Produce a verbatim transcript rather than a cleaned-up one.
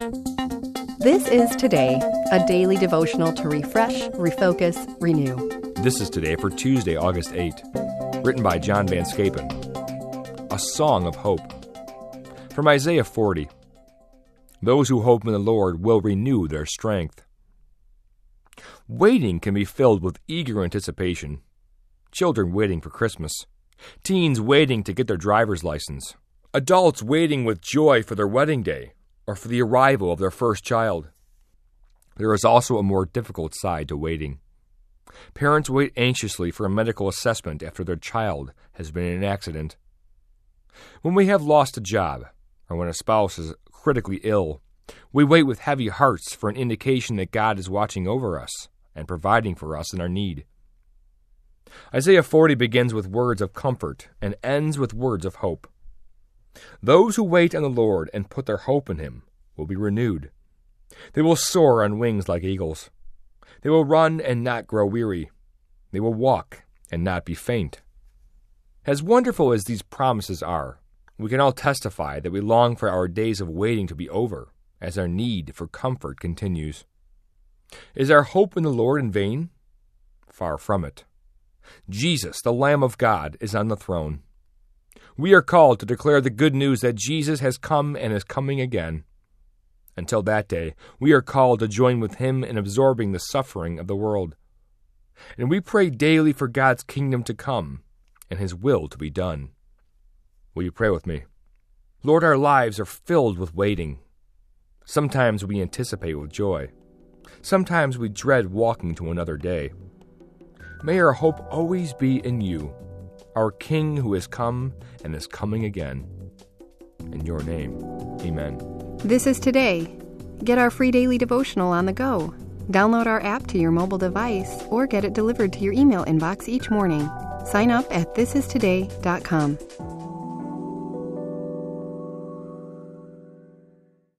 This is Today, a daily devotional to refresh, refocus, renew. This is Today for Tuesday, August eighth, written by John Van Scapen. A Song of Hope. From Isaiah forty. Those who hope in the Lord will renew their strength. Waiting can be filled with eager anticipation. Children waiting for Christmas. Teens waiting to get their driver's license. Adults waiting with joy for their wedding day or for the arrival of their first child. There is also a more difficult side to waiting. Parents wait anxiously for a medical assessment after their child has been in an accident. When we have lost a job, or when a spouse is critically ill, we wait with heavy hearts for an indication that God is watching over us and providing for us in our need. Isaiah forty begins with words of comfort and ends with words of hope. Those who wait on the Lord and put their hope in Him will be renewed. They will soar on wings like eagles. They will run and not grow weary. They will walk and not be faint. As wonderful as these promises are, we can all testify that we long for our days of waiting to be over, as our need for comfort continues. Is our hope in the Lord in vain? Far from it. Jesus, the Lamb of God, is on the throne. We are called to declare the good news that Jesus has come and is coming again. Until that day, we are called to join with Him in absorbing the suffering of the world. And we pray daily for God's kingdom to come and His will to be done. Will you pray with me? Lord, our lives are filled with waiting. Sometimes we anticipate with joy. Sometimes we dread walking to another day. May our hope always be in You, our King who has come and is coming again. In Your name, amen. This is Today. Get our free daily devotional on the go. Download our app to your mobile device or get it delivered to your email inbox each morning. Sign up at this is today dot com.